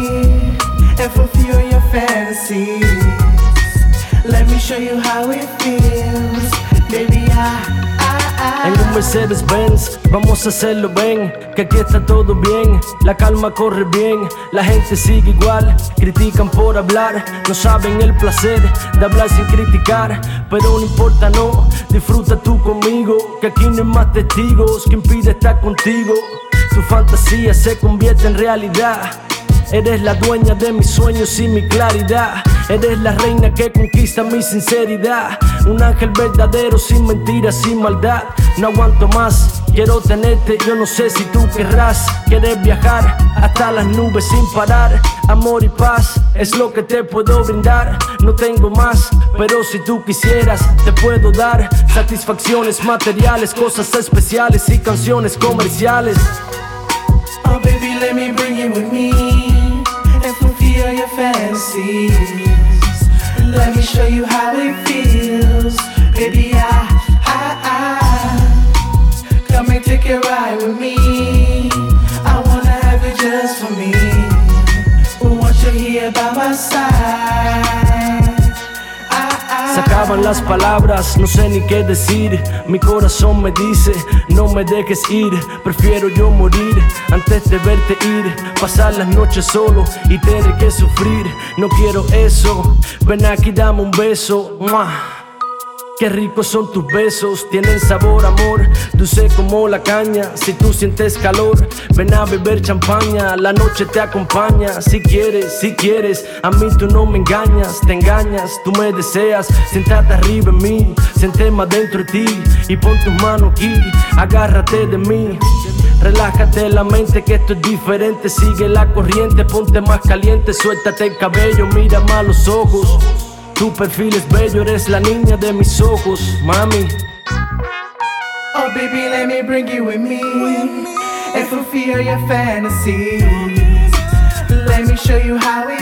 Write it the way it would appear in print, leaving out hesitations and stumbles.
and fulfill your fantasies. Let me show you how it feels, baby. En un Mercedes-Benz, vamos a hacerlo, ven, que aquí está todo bien, la calma corre bien, la gente sigue igual, critican por hablar, no saben el placer de hablar sin criticar, pero no importa, no, disfruta tú conmigo, que aquí no hay más testigos que impide estar contigo, tu fantasía se convierte en realidad. Eres la dueña de mis sueños y mi claridad. Eres la reina que conquista mi sinceridad. Un ángel verdadero sin mentiras, sin maldad. No aguanto más, quiero tenerte, yo no sé si tú querrás. Quieres viajar hasta las nubes sin parar. Amor y paz es lo que te puedo brindar. No tengo más, pero si tú quisieras te puedo dar satisfacciones materiales, cosas especiales y canciones comerciales. Oh baby, let me bring you with me and fulfill your fantasies. Let me show you how it feels, baby. Come and take a ride with me. I wanna have you just for me. We want you here by my side. Se acaban las palabras, no sé ni qué decir. Mi corazón me dice, no me dejes ir. Prefiero yo morir antes de verte ir. Pasar las noches solo y tener que sufrir. No quiero eso, ven aquí, dame un beso. ¡Mua! Qué ricos son tus besos, tienen sabor, amor, dulce como la caña. Si tú sientes calor, ven a beber champaña. La noche te acompaña, si quieres. A mí tú no me engañas, te engañas. Tú me deseas, siéntate arriba en mí. Siente más dentro de ti y pon tus manos aquí. Agárrate de mí, relájate la mente que esto es diferente. Sigue la corriente, ponte más caliente. Suéltate el cabello, mira más los ojos. Tu perfil es bello, eres la niña de mis ojos, mami. Oh baby, let me bring you with me and fulfill your fantasies. Let me show you how it